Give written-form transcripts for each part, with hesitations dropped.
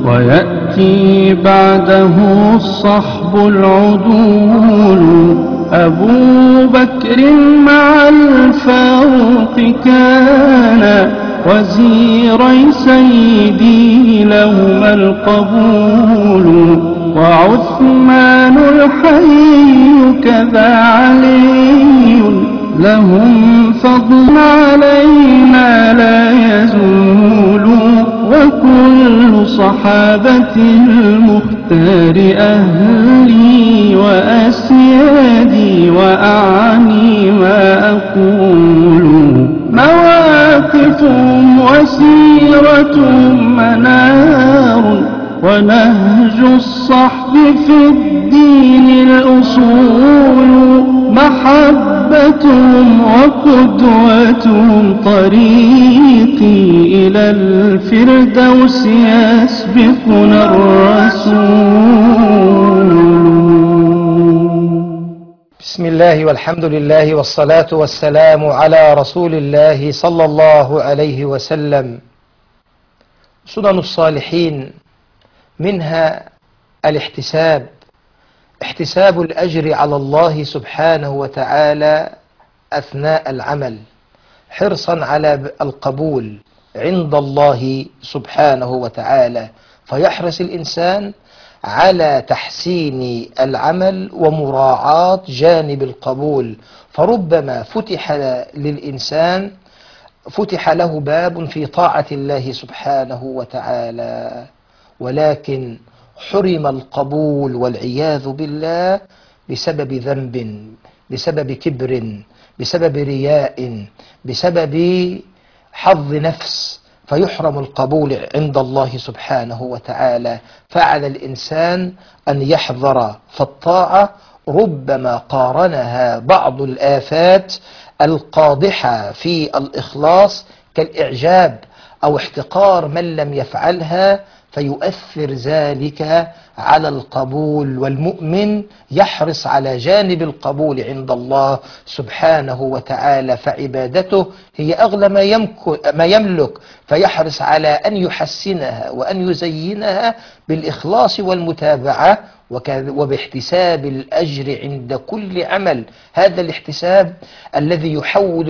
ويأتي بعده الصحب العدول. أبو بكر مع الفاروق كان وزيري سيدي لهما القبول. وعثمان الحي كذا علي لهم فضل علينا لا يزول. وكل صحابة المختار أهلي وأسيادي وأعني ما أقول. مواقفهم وسيرتهم منار ونهج الصحب في الدين الأصول. محبتهم وقدوتهم طريقي إلى الفردوس يسبقنا الرسول. بسم الله والحمد لله والصلاة والسلام على رسول الله صلى الله عليه وسلم. سنن الصالحين منها الاحتساب، احتساب الأجر على الله سبحانه وتعالى أثناء العمل، حرصا على القبول عند الله سبحانه وتعالى، فيحرص الإنسان على تحسين العمل ومراعاة جانب القبول. فربما فتح له باب في طاعة الله سبحانه وتعالى، ولكن حرم القبول والعياذ بالله بسبب ذنب، بسبب كبر، بسبب رياء، بسبب حظ نفس، فيحرم القبول عند الله سبحانه وتعالى. فعلى الإنسان أن يحذر، فالطاعة ربما قارنها بعض الآفات القادحة في الإخلاص كالإعجاب أو احتقار من لم يفعلها، فيؤثر ذلك على القبول. والمؤمن يحرص على جانب القبول عند الله سبحانه وتعالى، فعبادته هي أغلى ما يملك، فيحرص على أن يحسنها وأن يزينها بالإخلاص والمتابعة وباحتساب الأجر عند كل عمل. هذا الاحتساب الذي يحول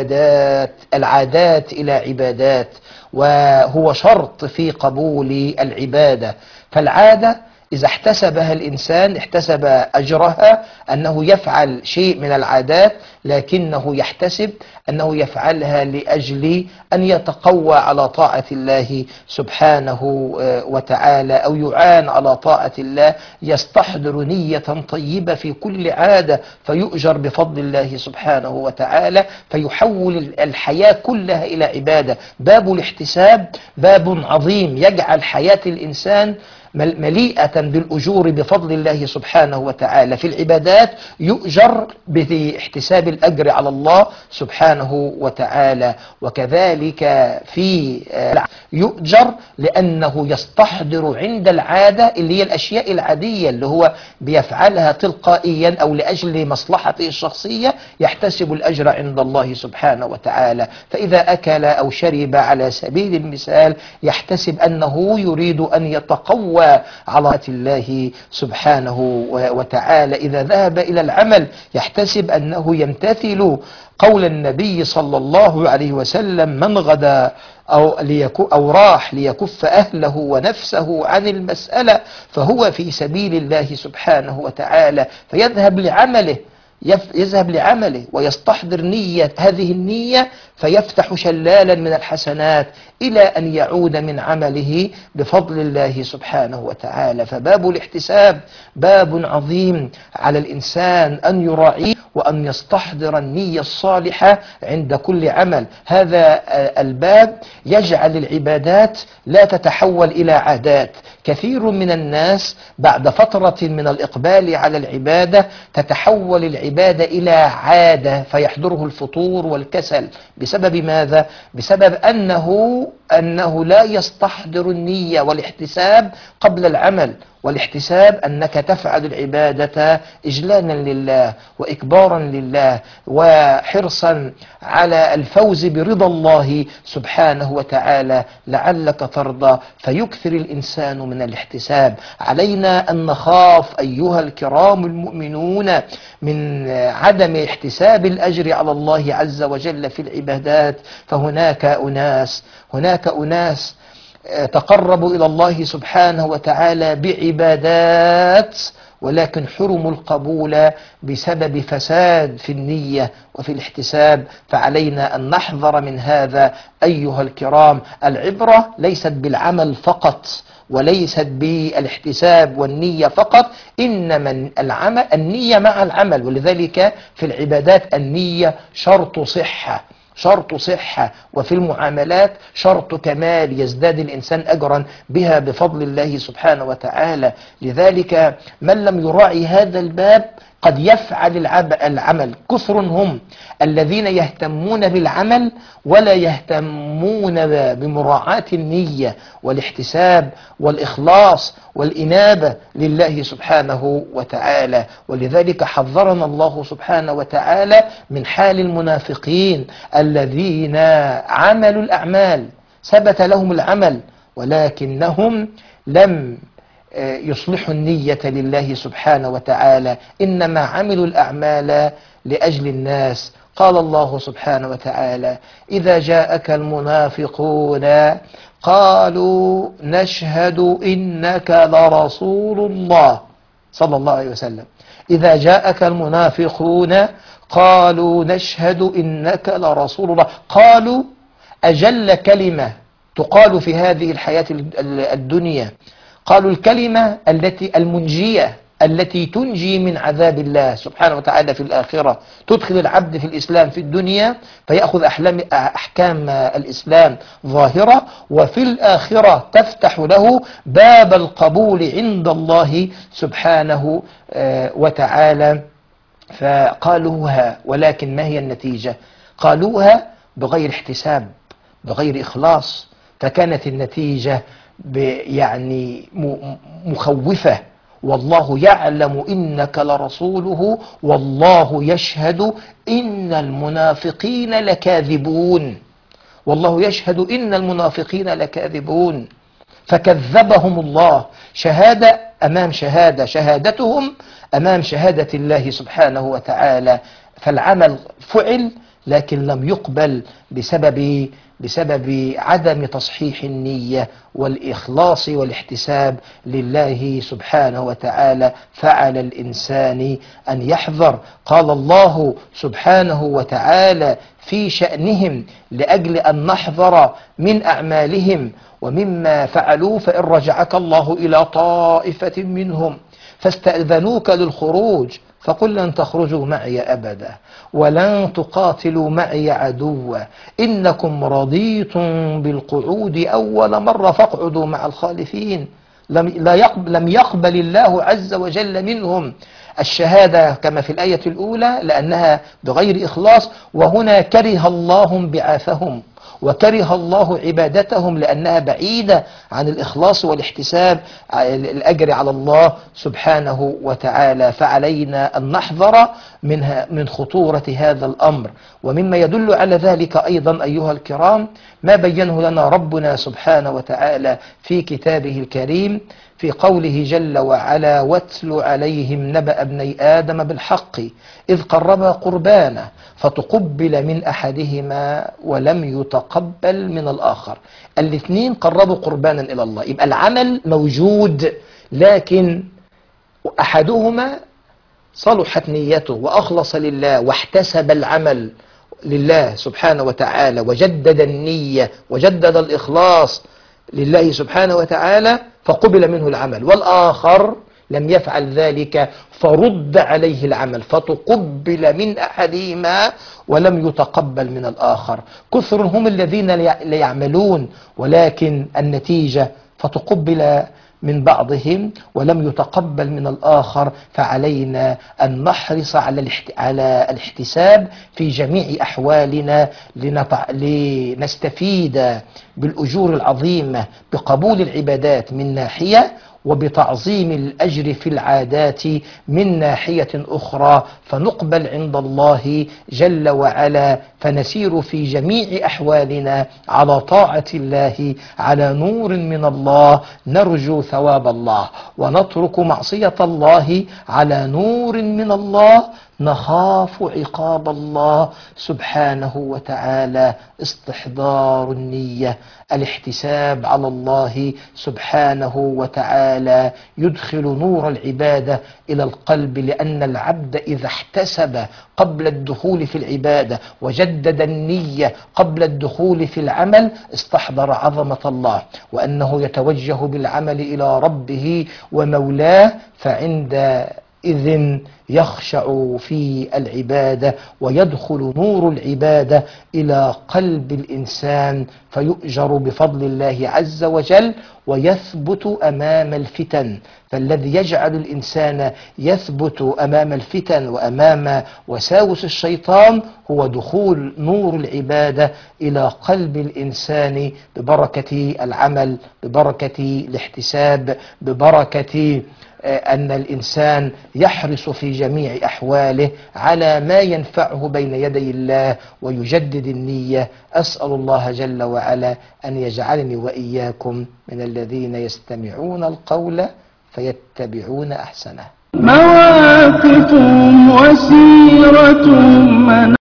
العادات إلى عبادات، وهو شرط في قبول العبادة. فالعادة إذا احتسبها الإنسان احتسب أجرها، أنه يفعل شيء من العادات لكنه يحتسب أنه يفعلها لأجل أن يتقوى على طاعة الله سبحانه وتعالى، أو يعان على طاعة الله، يستحضر نية طيبة في كل عادة فيؤجر بفضل الله سبحانه وتعالى، فيحول الحياة كلها إلى عبادة. باب الاحتساب باب عظيم يجعل حياة الإنسان مليئة بالأجور بفضل الله سبحانه وتعالى. في العبادات يؤجر باحتساب الأجر على الله سبحانه وتعالى، وكذلك في يؤجر لأنه يستحضر عند العادة اللي هي الأشياء العادية اللي هو بيفعلها تلقائيا أو لأجل مصلحته الشخصية، يحتسب الأجر عند الله سبحانه وتعالى. فإذا أكل أو شرب على سبيل المثال يحتسب أنه يريد أن يتقوى على الله سبحانه وتعالى. إذا ذهب إلى العمل يحتسب أنه يمتثل قول النبي صلى الله عليه وسلم: من غدا أو راح ليكف أهله ونفسه عن المسألة فهو في سبيل الله سبحانه وتعالى. فيذهب لعمله ويستحضر هذه النية، فيفتح شلالا من الحسنات إلى أن يعود من عمله بفضل الله سبحانه وتعالى. فباب الاحتساب باب عظيم على الإنسان أن يراعيه وأن يستحضر النية الصالحة عند كل عمل. هذا الباب يجعل العبادات لا تتحول إلى عادات. كثير من الناس بعد فترة من الإقبال على العبادة تتحول العبادة إلى عادة، فيحضره الفتور والكسل. بسبب ماذا؟ بسبب أنه أنه لا يستحضر النية والاحتساب قبل العمل. والاحتساب أنك تفعل العبادة إجلالا لله وإكبارا لله وحرصا على الفوز برضا الله سبحانه وتعالى لعلك ترضى، فيكثر الإنسان من الاحتساب. علينا أن نخاف أيها الكرام المؤمنون من عدم احتساب الأجر على الله عز وجل في العبادات. فهناك أناس تقربوا إلى الله سبحانه وتعالى بعبادات ولكن حرموا القبول بسبب فساد في النية وفي الاحتساب. فعلينا أن نحذر من هذا أيها الكرام. العبرة ليست بالعمل فقط وليست بالاحتساب والنية فقط، إنما النية مع العمل. ولذلك في العبادات النية شرط صحة، وفي المعاملات شرط كمال يزداد الإنسان أجرا بها بفضل الله سبحانه وتعالى. لذلك من لم يراعي هذا الباب قد يفعل العمل. كثر هم الذين يهتمون بالعمل ولا يهتمون بمراعاة النية والاحتساب والإخلاص والإنابة لله سبحانه وتعالى. ولذلك حذرنا الله سبحانه وتعالى من حال المنافقين الذين عملوا الأعمال، ثبت لهم العمل ولكنهم لم يصلحوا النية لله سبحانه وتعالى، إنما عملوا الأعمال لأجل الناس. قال الله سبحانه وتعالى: إذا جاءك المنافقون قالوا نشهد إنك لرسول الله صلى الله عليه وسلم. إذا جاءك المنافقون قالوا نشهد إنك لرسول الله. قالوا أجل كلمة تقال في هذه الحياة الدنيا، قالوا الكلمة المنجية التي تنجي من عذاب الله سبحانه وتعالى في الآخرة، تدخل العبد في الإسلام في الدنيا فيأخذ أحكام الإسلام ظاهرة، وفي الآخرة تفتح له باب القبول عند الله سبحانه وتعالى. فقالوها، ولكن ما هي النتيجة؟ قالوها بغير احتساب، بغير إخلاص، فكانت النتيجة يعني مخوفة. والله يعلم إنك لرسوله والله يشهد إن المنافقين لكاذبون. والله يشهد إن المنافقين لكاذبون. فكذبهم الله شهادة أمام شهادة، شهادتهم أمام شهادة الله سبحانه وتعالى. فالعمل فعل لكن لم يقبل بسبب عدم تصحيح النية والإخلاص والاحتساب لله سبحانه وتعالى. فعلى الإنسان أن يحذر. قال الله سبحانه وتعالى في شأنهم لأجل أن نحذر من أعمالهم ومما فعلوا: فإن رجعك الله إلى طائفة منهم فاستأذنوك للخروج فقل لن تخرجوا معي أبدا ولن تقاتلوا معي عدوا إنكم رضيتم بالقعود أول مرة فاقعدوا مع الخالفين. لم يقبل الله عز وجل منهم الشهادة كما في الآية الأولى لأنها بغير إخلاص، وهنا كره الله انبعاثهم وكره الله عبادتهم لأنها بعيدة عن الإخلاص والاحتساب الأجر على الله سبحانه وتعالى. فعلينا أن نحذر من خطورة هذا الأمر. ومما يدل على ذلك أيضا أيها الكرام ما بينه لنا ربنا سبحانه وتعالى في كتابه الكريم في قوله جل وعلا: واتل عليهم نبأ ابني آدم بالحق إذ قربا قربانا فتقبل من أحدهما ولم يتقبل من الآخر. الاثنين قربوا قربانا إلى الله، يبقى العمل موجود، لكن أحدهما صلحت نيته وأخلص لله واحتسب العمل لله سبحانه وتعالى وجدد النية وجدد الإخلاص لله سبحانه وتعالى فقبل منه العمل، والآخر لم يفعل ذلك فرد عليه العمل فتقبل من أحدهما ولم يتقبل من الآخر. كثر هم الذين لا يعملون ولكن النتيجة فتقبل من بعضهم ولم يتقبل من الآخر، فعلينا أن نحرص على الاحتساب في جميع أحوالنا لنستفيد بالأجور العظيمة بقبول العبادات من ناحية، وبتعظيم الأجر في العادات من ناحية أخرى، فنقبل عند الله جل وعلا، فنسير في جميع أحوالنا على طاعة الله، على نور من الله نرجو ثواب الله، ونترك معصية الله على نور من الله نخاف عقاب الله سبحانه وتعالى. استحضار النية، الاحتساب على الله سبحانه وتعالى يدخل نور العبادة إلى القلب، لأن العبد إذا احتسب قبل الدخول في العبادة وجدد النية قبل الدخول في العمل استحضر عظمة الله، وأنه يتوجه بالعمل إلى ربه ومولاه، فعندئذ يخشع في العبادة ويدخل نور العبادة إلى قلب الإنسان، فيؤجر بفضل الله عز وجل ويثبت أمام الفتن. فالذي يجعل الإنسان يثبت أمام الفتن وأمام وساوس الشيطان هو دخول نور العبادة إلى قلب الإنسان ببركة العمل، ببركة الاحتساب، ببركة أن الإنسان يحرص في جميع أحواله على ما ينفعه بين يدي الله ويجدد النية. أسأل الله جل وعلا أن يجعلني وإياكم من الذين يستمعون القول فيتبعون أحسنه. مواقف وسيرة